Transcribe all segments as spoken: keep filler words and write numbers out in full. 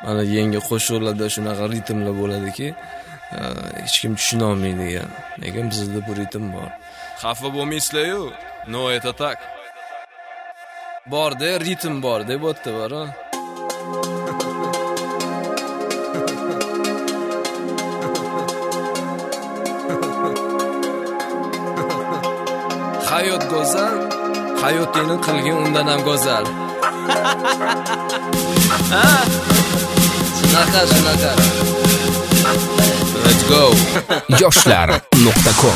Mana yangi qo'shiqlarda shunaqa ritmlar bo'ladiki, hech kim tushuna olmaydigan. Lekin bizda bu ritm bor. Xafa bo'lmaysizlar-ku. No это так. Bor-da, ritm bor-da, bu yerda bor-a. Hayot go'zal, hayotingni qilgin undan ham go'zal. Ha? Shunaqa, shunaqa. Let's go. yoshlar nuqta com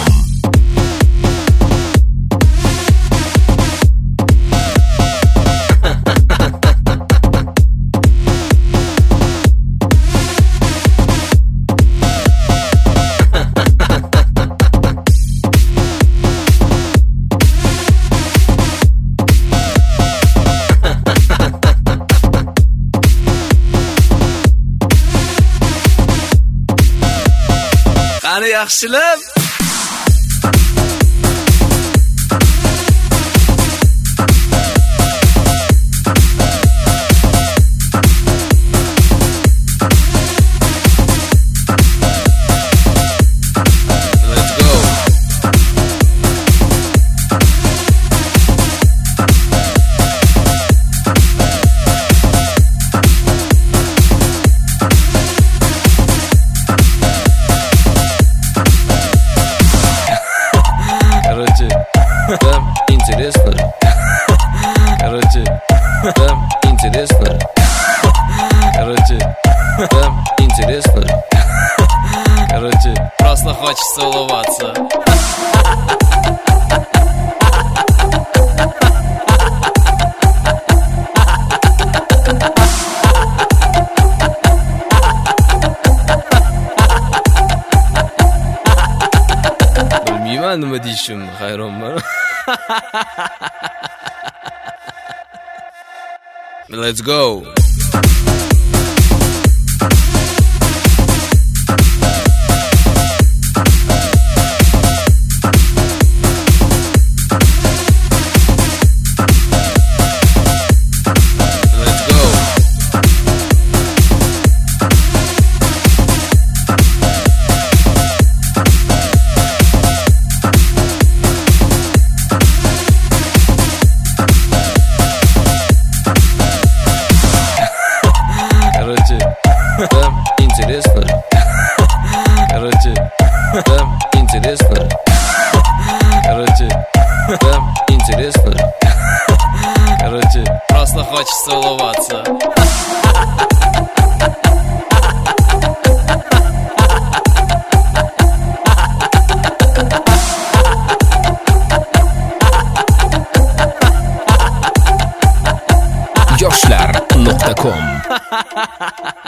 Qani yaxshilab. Там интересно. Короче, там интересно. Короче, там интересно. Короче, Просто хочется улыбаться. Bilmayman nima deyishimni, hayronman. Let's go. там интересно. Короче, там интересно. Короче, там интересно. Короче, Просто хочется улыбаться. yoshlar nuqta com